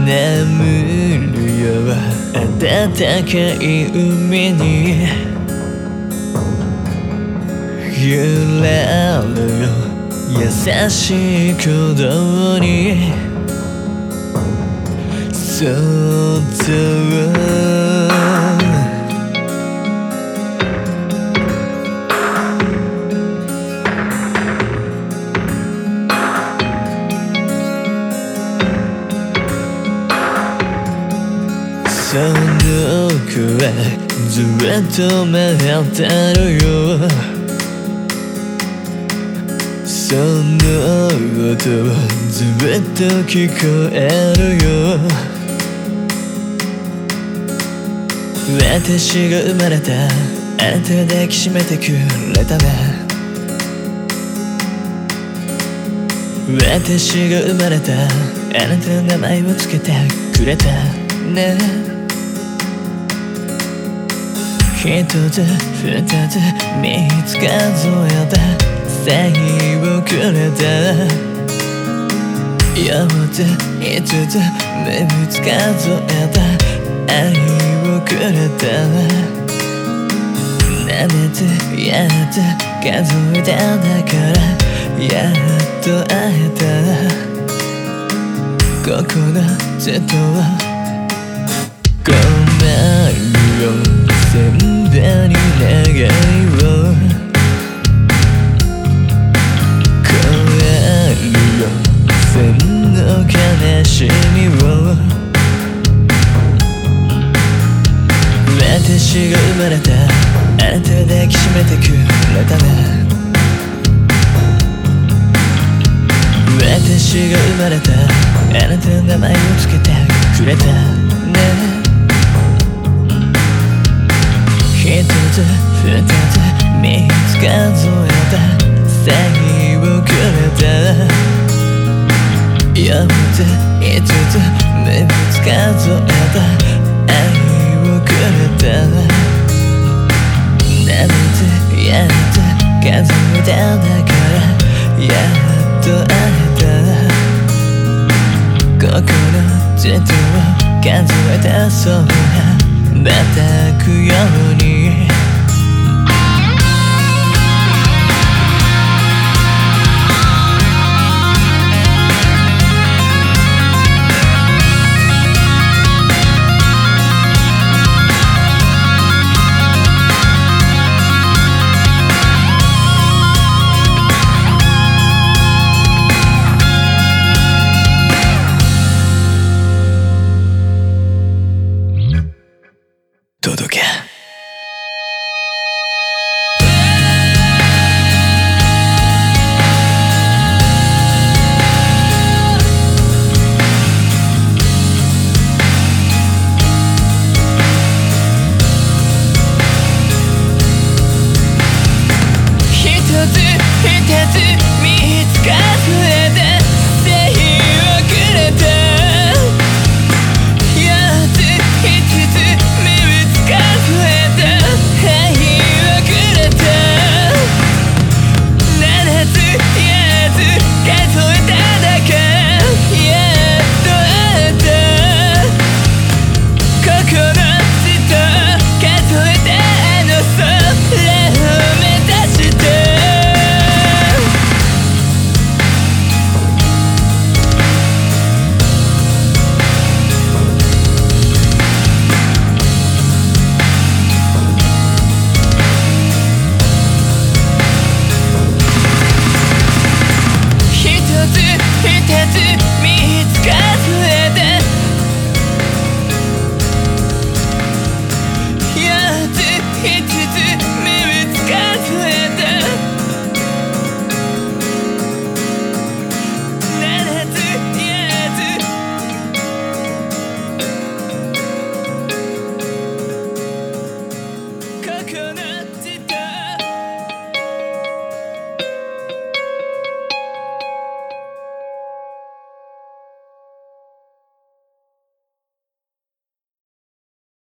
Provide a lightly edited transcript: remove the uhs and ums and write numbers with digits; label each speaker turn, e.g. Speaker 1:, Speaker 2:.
Speaker 1: るよ暖かい海に揺れるよ優しい鼓動にそっとその声ずっと待ってるよその音ずっと聞こえるよ私が生まれたあなたが抱きしめてくれたね私が生まれたあなたの名前をつけてくれたね一つ二つ三つ数えたサインをくれた四つ五つ六つ数えた愛をくれた七つ八つ数えただからやっと会えた心ずっと困るよ千羽に願いを超えるよ千の悲しみを私が生まれたあなたが抱きしめてくれたね私が生まれたあなたの名前をつけてくれたね一つ二つ三つ数えたサインをくれた四つ五つ六つ数えた愛をくれた七つ八つ数えただからやっと会えた心ずっと数えたそうな叩くように